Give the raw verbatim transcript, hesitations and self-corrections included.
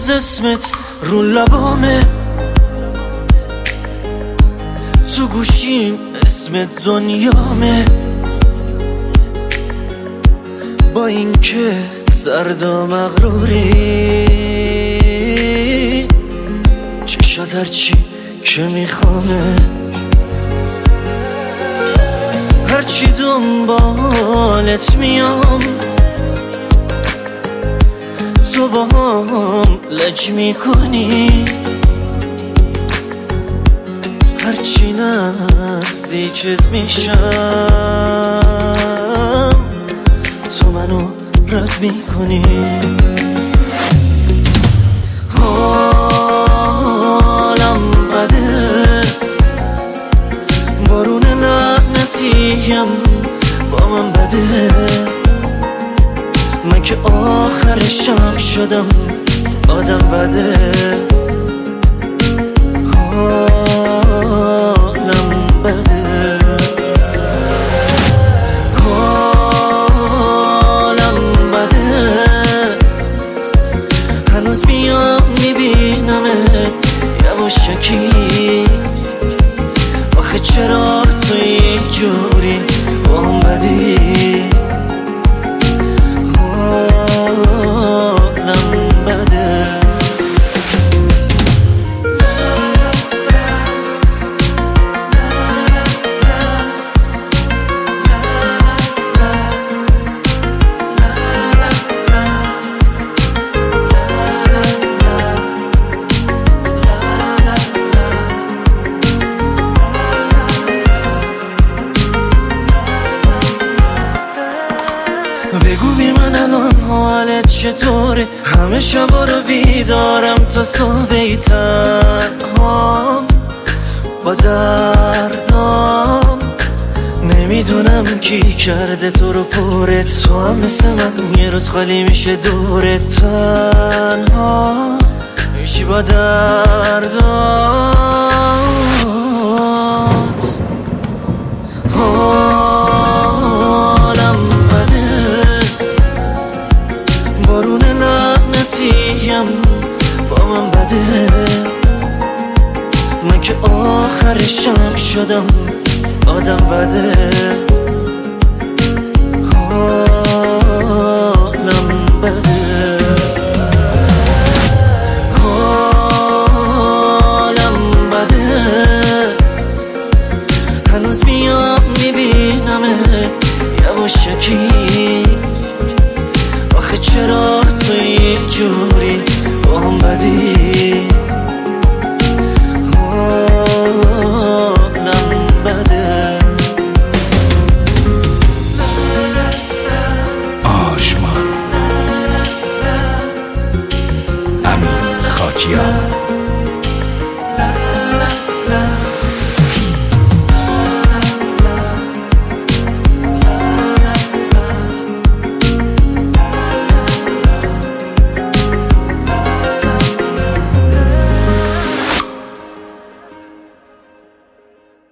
هنوز اسمت رو لبامه، تو گوشیم اسمت دنیامه. با اینکه سرد و مغروری، چشات هرچی که میخوامه، هرچی دنبالت میام، تو با هم لج میکنی. هرچی نزدیکت میشم، تو منو رد میکنی. حالم بده، بارون لعنتیم با من بده. من که آخر شب شدم آدم بده. حالم بده، حالم بده. هنوز میام میبینمت یواشکی. آخه چرا تو اینجوری با هم بدی؟ حالم بده. بگو بی من الان حالت چطوره؟ همه شبا رو بیدارم تا صبح تنهام با دردام. نمیدونم کی کرده تو رو پرت، تو هم مثل من یه روز خالی میشه دورت. تنها میشی با دردات. بارون لعنتیم با من بده. من که آخر شب شدم آدم بده. حالم بده، حالم بده. هنوز میام میبینمت یواشکی. آخه چرا تو اینجور